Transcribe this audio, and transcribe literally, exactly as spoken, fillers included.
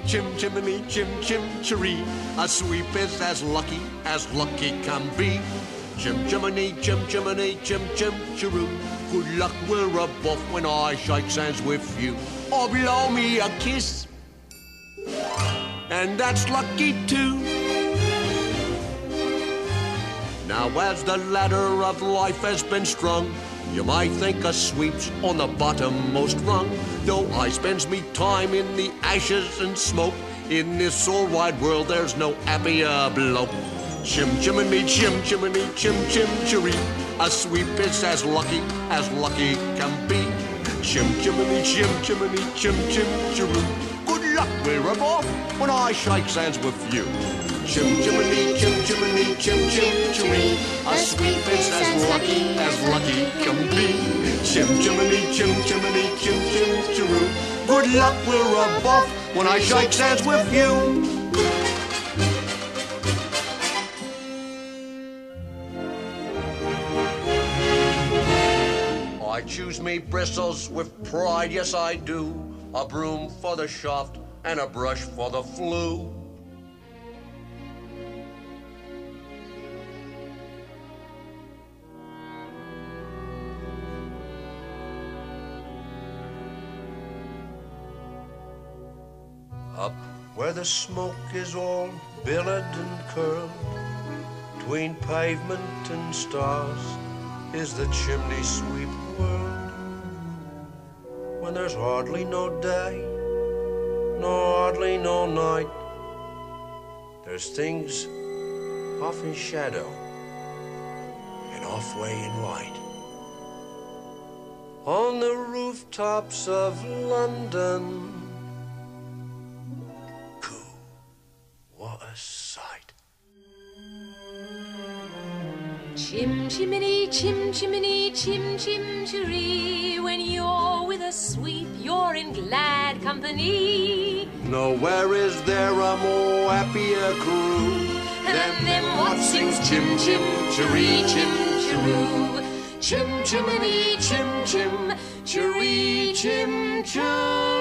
chim chimney, chim chim chiree. A sweep is as lucky as lucky can be. Chim chimney, chim chimney, chim chim chiroo. Good luck, we're above when I shake hands with you. Or blow me a kiss, and that's lucky too. Now as the ladder of life has been strung, you might think a sweep's on the bottommost rung. Though I spends me time in the ashes and smoke, in this all wide world there's no happier bloke. Chim chimney, chim chimney, chim chim chiree. A sweep is as lucky as lucky can be. Chim chimney, chim chimney, chim chim chiroo. Good luck, we're above when I shake hands with you. Chim chimney, chim chimney, chim chim chiree. A sweep is as lucky as lucky can be. Chim chimney, chim chimney, chim chim chiroo. Good luck, we're above when I shake hands with you. I choose me bristles with pride, yes I do. A broom for the shaft and a brush for the flue. Up where the smoke is all billowed and curled, between pavement and stars is the chimney sweep world. When there's hardly no day, nor hardly no night, there's things off in shadow and off way in light. On the rooftops of London, what a sight. Chim chimney, chim chimney, chim chim chiree. When you're with a sweep, you're in glad company. Nowhere is there a more happier crew than them what sings chim chim chiree, chim chiroo. Chim chimney, chim chim chiree, chim chiroo.